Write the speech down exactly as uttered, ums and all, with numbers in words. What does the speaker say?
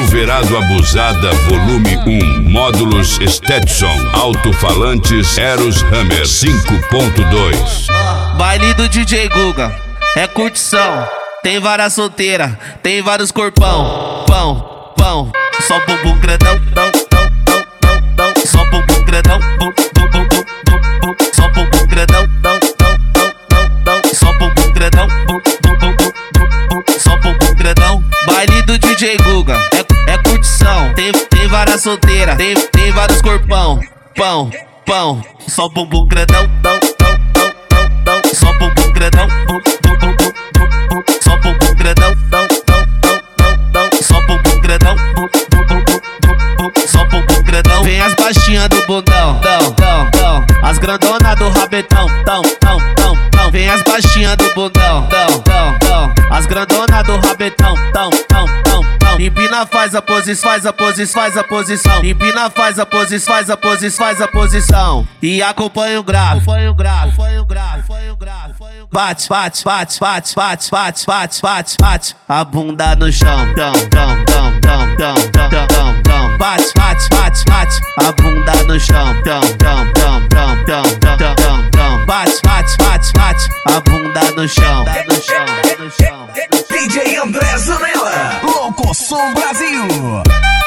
Silverado Abusada Volume um. Módulos Stetson. Alto-falantes Eros Hammer cinco ponto dois. Baile do D J Guga, é curtição. Tem várias solteiras, tem vários corpão. Pão, pão, só bumbum grandão, não, não, não, não, não. Só bumbum grandão, bum, bum, bum, bum, bum, bum. Só bumbum grandão, não, não, não, não, não. Só bumbum grandão, bum, bum, bum, bum, bum, bum. Só bumbum grandão. Baile do D J Guga, é, é curtição. Tem, tem várias solteiras, tem, tem vários corpão. Pão, pão, só bumbum grandão, não, não, não, não, não. Só bumbum grandão, bum, bum, bum, bum, bum. Só bumbum grandão, não, não, não, não, não. Só bumbum grandão, bum, bum, bum, bum, bum. Só bumbum grandão. Vem as baixinhas do bundão, tão, tão, tão. As grandonas do rabetão, tão, tão, tão, tão. Vem as baixinhas do bundão, tão, tão, tão. As grandonas do rabetão, tão, tão, tão, tão. Empina, faz a posição, faz a posição, faz a posição. Empina, faz a posição, faz a posição, faz a posição. E acompanha o grave, acompanha o grave, acompanha o grave, acompanha o grave. Bate, bate, bate, bate, bate, bate, bate, bate, bate. A bunda no chão, dão, dão, dão, dão, dão, dão, dão, dão. Bate, bate, bate, bate. A bunda no chão, dão, dão, dão, dão, dão, dão, dão, dão. Bate, bate, bate, bate. A bunda no chão, no chão, no chão. D J André Zanella, Louco Som Brasil.